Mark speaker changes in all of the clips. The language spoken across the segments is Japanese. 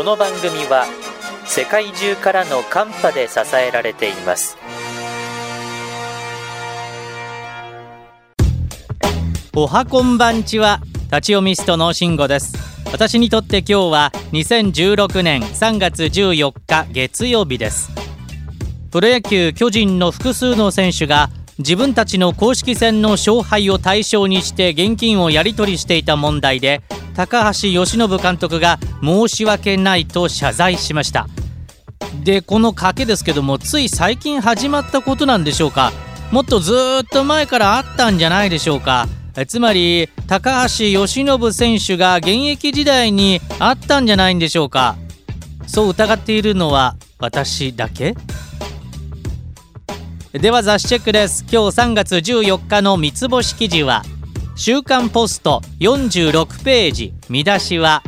Speaker 1: この番組は世界中からのカンパで支えられています。
Speaker 2: おはこんばんちは、立ち読みストの慎吾です。私にとって今日は2016年3月14日月曜日です。プロ野球巨人の複数の選手が自分たちの公式戦の勝敗を対象にして現金をやり取りしていた問題で、高橋由伸監督が申し訳ないと謝罪しました。で、この賭けですけども、つい最近始まったことなんでしょうか。もっとずっと前からあったんじゃないでしょうか。つまり高橋由伸選手が現役時代にあったんじゃないんでしょうか。そう疑っているのは私だけ？では雑誌チェックです。今日3月14日の三つ星記事は週刊ポスト46ページ、見出しは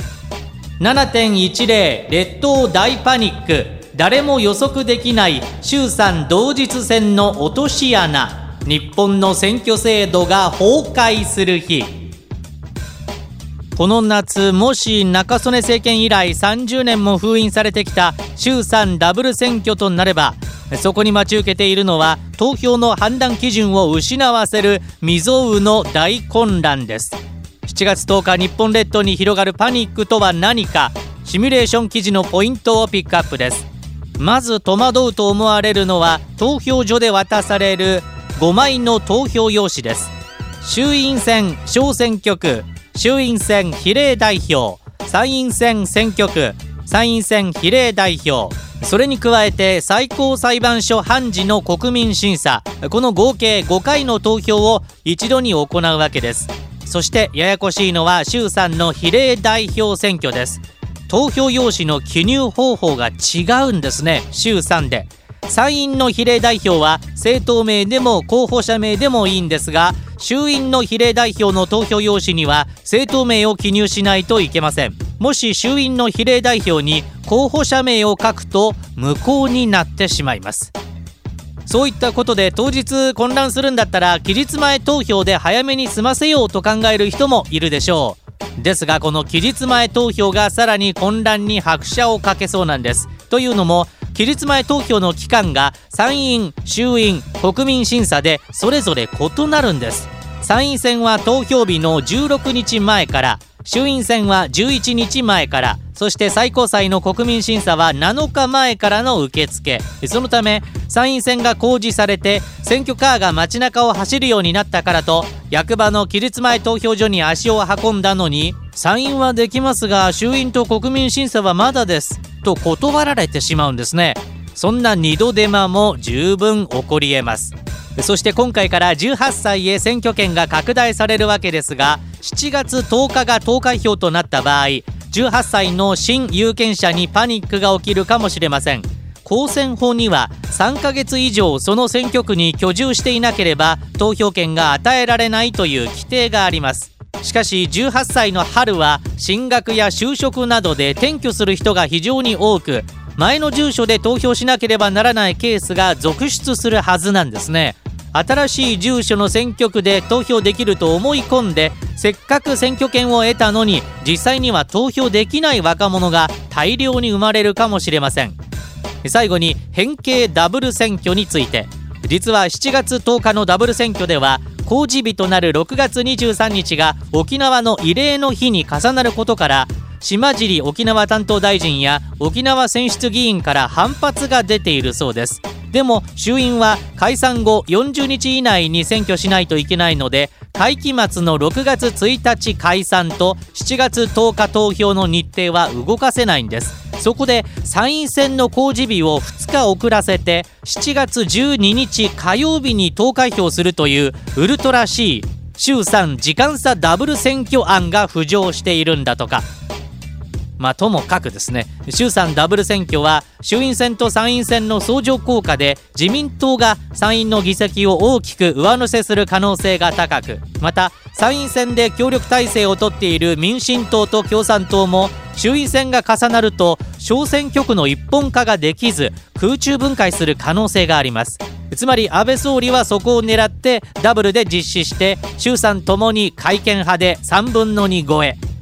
Speaker 2: 7.10 列島大パニック、誰も予測できない衆参同日選の落とし穴、日本の選挙制度が崩壊する日。この夏、もし中曽根政権以来30年も封印されてきた衆参ダブル選挙となれば、そこに待ち受けているのは投票の判断基準を失わせる未曾有の大混乱です。7月10日、日本列島に広がるパニックとは何か、シミュレーション記事のポイントをピックアップです。まず戸惑うと思われるのは投票所で渡される5枚の投票用紙です。衆院選小選挙区、衆院選比例代表、参院選選挙区、参院選比例代表、それに加えて最高裁判所判事の国民審査、この合計5回の投票を一度に行うわけです。そしてややこしいのは衆参の比例代表選挙です。投票用紙の記入方法が違うんですね。衆参で参院の比例代表は政党名でも候補者名でもいいんですが、衆院の比例代表の投票用紙には政党名を記入しないといけません。もし衆院の比例代表に候補者名を書くと無効になってしまいます。そういったことで当日混乱するんだったら期日前投票で早めに済ませようと考える人もいるでしょう。ですが、この期日前投票がさらに混乱に拍車をかけそうなんです。というのも、期日前投票の期間が参院、衆院、国民審査でそれぞれ異なるんです。参院選は投票日の16日前から、衆院選は11日前から、そして最高裁の国民審査は7日前からの受付。そのため参院選が公示されて選挙カーが街中を走るようになったからと、役場の期日前投票所に足を運んだのに、参院はできますが衆院と国民審査はまだですと断られてしまうんですね。そんな二度手間も十分起こり得ます。そして今回から18歳へ選挙権が拡大されるわけですが、7月10日が投開票となった場合、18歳の新有権者にパニックが起きるかもしれません。公選法には3ヶ月以上その選挙区に居住していなければ投票権が与えられないという規定があります。しかし18歳の春は進学や就職などで転居する人が非常に多く、前の住所で投票しなければならないケースが続出するはずなんですね。新しい住所の選挙区で投票できると思い込んで、せっかく選挙権を得たのに実際には投票できない若者が大量に生まれるかもしれません。最後に変形ダブル選挙について、実は7月10日のダブル選挙では公示日となる6月23日が沖縄の慰霊の日に重なることから、島尻沖縄担当大臣や沖縄選出議員から反発が出ているそうです。でも衆院は解散後40日以内に選挙しないといけないので、会期末の6月1日解散と7月10日投票の日程は動かせないんです。そこで参院選の公示日を2日遅らせて7月12日火曜日に投開票するというウルトラ C 衆参時間差ダブル選挙案が浮上しているんだとか。ともかくですね、衆参ダブル選挙は衆院選と参院選の相乗効果で自民党が参院の議席を大きく上乗せする可能性が高く、また参院選で協力体制を取っている民進党と共産党も衆院選が重なると小選挙区の一本化ができず空中分解する可能性があります。つまり安倍総理はそこを狙ってダブルで実施して、衆参ともに改憲派で3分の2超え、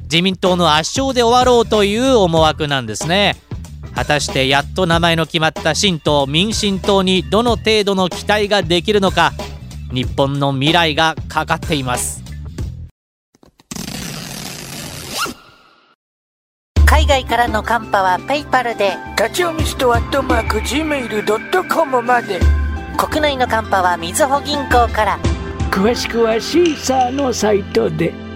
Speaker 2: 自民党の圧勝で終わろうという思惑なんですね。果たしてやっと名前の決まった新党民進党にどの程度の期待ができるのか、日本の未来がかかっています。
Speaker 1: 海外からのカンパはペイパルで、
Speaker 3: 立ち読みストア@gmail.com まで。
Speaker 1: 国内のカンパはみずほ銀行から。
Speaker 3: 詳しくはシーサーのサイトで。